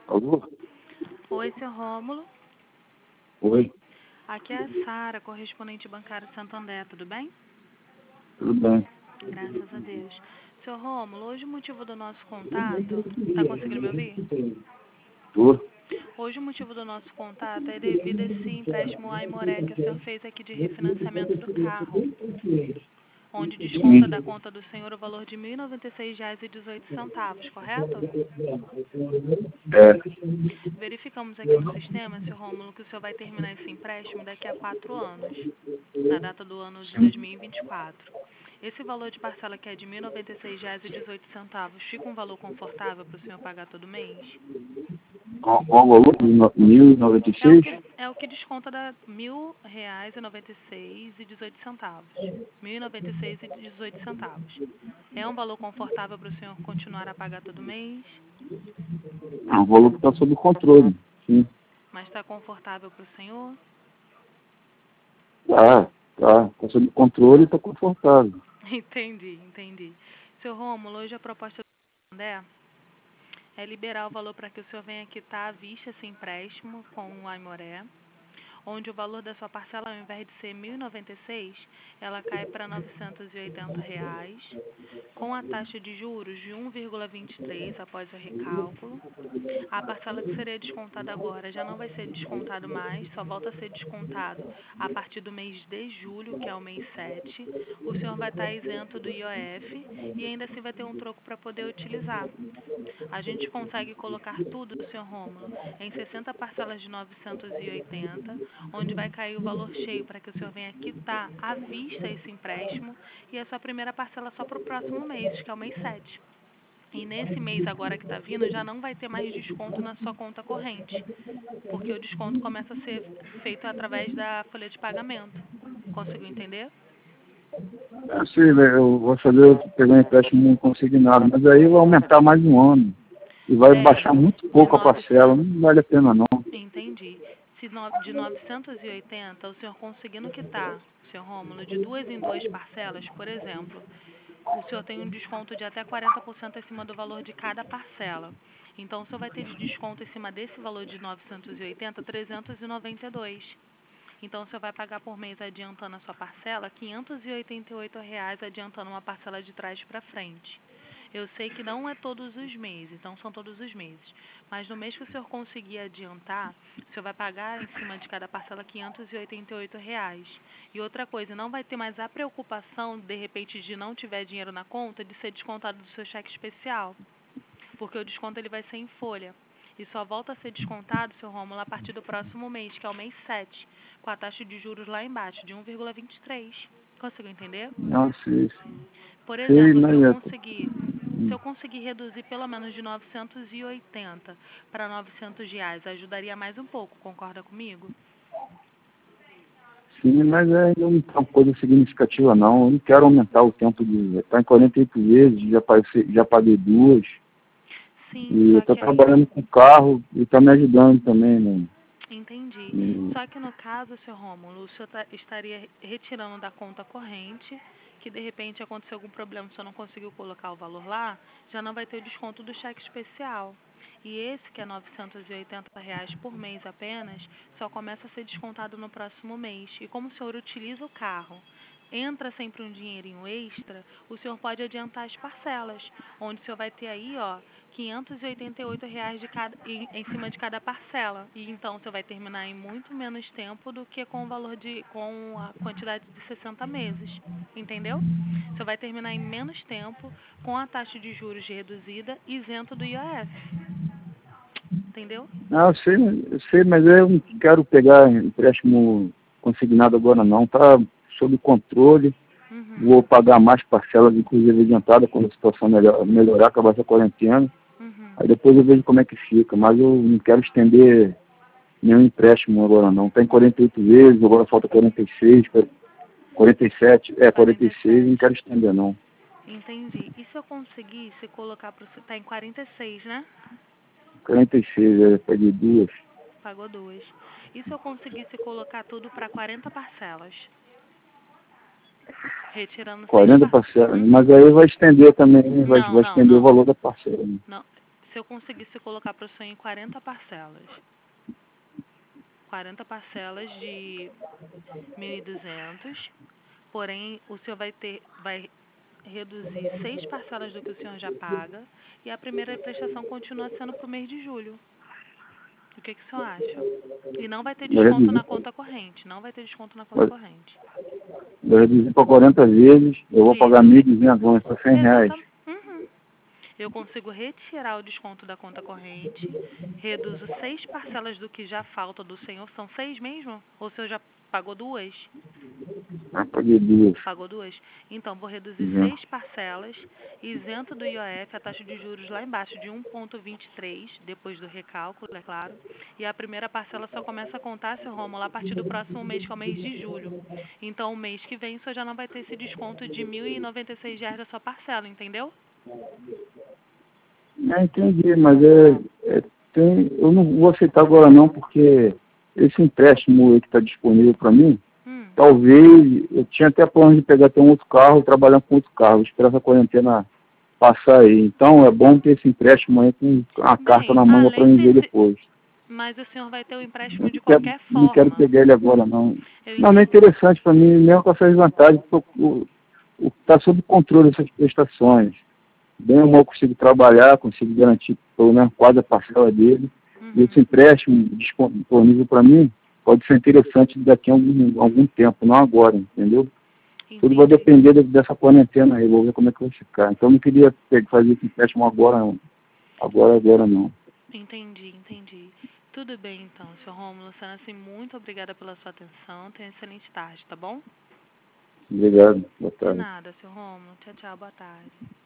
Alô? Oi, seu Rômulo. Oi, Aqui é a Sara, correspondente bancário de Santander, tudo bem? tudo bem? Graças a Deus. Seu Rômulo, hoje o motivo do nosso contato... Tá conseguindo me ouvir? Tô? Hoje o motivo do nosso contato é devido a esse empréstimo Aimoré que o senhor fez aqui de refinanciamento do carro, onde desconta da Sim. conta do senhor o valor de R$ 1.096,18, correto? É, Verificamos aqui no sistema, seu Rômulo, que o senhor vai terminar esse empréstimo daqui a 4 anos, na data do ano de sim. 2024. Esse valor de parcela que é de R$ 1.096,18, fica um valor confortável para o senhor pagar todo mês? Qual o valor? É o 1096? que, é o que desconta da R$ 1.096,18. R$ 1.096,18. É um valor confortável para o senhor continuar a pagar todo mês? É um valor que está sob controle. Sim. Mas está confortável para o senhor? Tá sob controle e tá confortável. Entendi. Seu Rômulo, hoje a proposta do Santander é liberar o valor para que o senhor venha quitar à vista esse empréstimo com o Aimoré, onde o valor da sua parcela, ao invés de ser R$ 1.096, ela cai para R$ 980, com a taxa de juros de 1,23 após o recálculo. A parcela que seria descontada agora já não vai ser descontado mais, só volta a ser descontado a partir do mês de julho, que é o mês 7. O senhor vai estar isento do IOF e ainda assim vai ter um troco para poder utilizar. A gente consegue colocar tudo, senhor Rômulo, em 60 parcelas de 980, onde vai cair o valor cheio para que o senhor venha quitar à vista esse empréstimo e essa primeira parcela só para o próximo mês, que é o mês 7. E nesse mês agora que está vindo, já não vai ter mais desconto na sua conta corrente, porque o desconto começa a ser feito através da folha de pagamento. Conseguiu entender? Sim, eu vou pegar um empréstimo consignado, mas aí vai aumentar mais um ano. E vai baixar muito De pouco a parcela. 900, Não vale a pena, não. entendi. Se de 980, o senhor conseguindo quitar, senhor Rômulo, de 2 em 2 parcelas, por exemplo, o senhor tem um desconto de até 40% acima do valor de cada parcela. Então, o senhor vai ter de desconto em cima desse valor de 980, 392. Então, o senhor vai pagar por mês adiantando a sua parcela, R$ 588 adiantando uma parcela de trás para frente. Eu sei que não é todos os meses, não são todos os meses. Mas no mês que o senhor conseguir adiantar, o senhor vai pagar em cima de cada parcela R$ 588. E outra coisa, não vai ter mais a preocupação, de repente, de não tiver dinheiro na conta, de ser descontado do seu cheque especial. Porque o desconto ele vai ser em folha. E só volta a ser descontado, seu Rômulo, a partir do próximo mês, que é o mês 7, com a taxa de juros lá embaixo, de 1,23. Conseguiu entender? Não, sei. Por Sei, exemplo, mas se eu conseguir reduzir pelo menos de 980 para R$ 900, ajudaria mais um pouco, concorda comigo? sim, mas ainda não é uma coisa significativa, não. Eu não quero aumentar o tempo de... Está em 48 vezes, já paguei duas. Sim, E eu só estou que aí, trabalhando com carro e está me ajudando também, né? entendi. E- Só que no caso, seu Rômulo, o senhor estaria retirando da conta corrente, que de repente aconteceu algum problema, o senhor não conseguiu colocar o valor lá, já não vai ter o desconto do cheque especial. E esse, que é R$ 980 por mês apenas, só começa a ser descontado no próximo mês. E como o senhor utiliza o carro, entra sempre um dinheirinho extra, o senhor pode adiantar as parcelas, onde o senhor vai ter aí, ó, R$ 588 de cada, em cima de cada parcela. E então o senhor vai terminar em muito menos tempo do que com a quantidade de 60 meses. Entendeu? O senhor vai terminar em menos tempo, com a taxa de juros reduzida, isento do IOF. Entendeu? Ah, eu sei, mas eu não quero pegar empréstimo consignado agora, não. Está sob controle. Uhum. Vou pagar mais parcelas, inclusive adiantada, quando a situação melhorar, acabar essa quarentena. Uhum. Aí depois eu vejo como é que fica. Mas eu não quero estender nenhum empréstimo agora, não. Está em 48 vezes, agora falta 46, 47, 46, não 47. quero estender, não. Entendi. E se eu conseguisse colocar para você... Tá em 46, né? 46, peguei duas. Pagou duas. E se eu conseguisse colocar tudo para 40 parcelas? Retirando 6 40 parcelas. parcelas. Uhum. Mas aí vai estender também, vai Não, não, estender o não. valor da parcela. Né? Não. se eu conseguisse colocar para o senhor em 40 parcelas. 40 parcelas de 1.200, porém o senhor vai reduzir 6 parcelas do que o senhor já paga e a primeira prestação continua sendo para o mês de julho. O que o senhor acha? E não vai ter Vou desconto reduzir, na conta corrente, não vai ter desconto na conta corrente. vou reduzir para 40 vezes, eu vou pagar Isso, 1.200, vão ser R$ 100. exatamente. Uhum. Eu consigo retirar o desconto da conta corrente, reduzo 6 parcelas do que já falta do senhor. São 6 mesmo? Ou o senhor já pagou 2? Ah, paguei 2. Pagou 2? Então, vou reduzir Já. 6 parcelas, isento do IOF, a taxa de juros lá embaixo de 1,23, depois do recálculo, é claro. E a primeira parcela só começa a contar, seu Rômulo, a partir do próximo mês, que é o mês de julho. Então, o mês que vem, o senhor já não vai ter esse desconto de R$ 1.096 da sua parcela, entendeu? Entendi, mas eu não vou aceitar agora não, porque esse empréstimo aí que está disponível para mim, Hum. talvez, eu tinha até plano de pegar até um outro carro e trabalhar com outro carro, esperar essa quarentena passar aí. Então é bom ter esse empréstimo aí com a carta Bem, na manga para além mim ver desse... depois. Mas o senhor vai ter o Eu empréstimo de quero, qualquer não quero forma. pegar ele agora não. Eu Não, não é entendi. interessante para mim, mesmo com essas vantagens, porque está sob controle essas prestações. Bem ou mal consigo trabalhar, consigo garantir pelo menos quase a parcela dele. E esse Uhum. empréstimo disponível para mim pode ser interessante daqui a algum tempo, não agora, entendeu? Tudo vai Entendi. depender dessa quarentena aí, vou ver como é que vai ficar. Então eu não queria fazer esse empréstimo agora, não. Agora não. Entendi. Tudo bem, então, seu Rômulo. Sendo assim, muito obrigada pela sua atenção. Tenha uma excelente tarde, tá bom? Obrigado, boa De tarde. nada, seu Rômulo. Tchau, tchau. Boa tarde.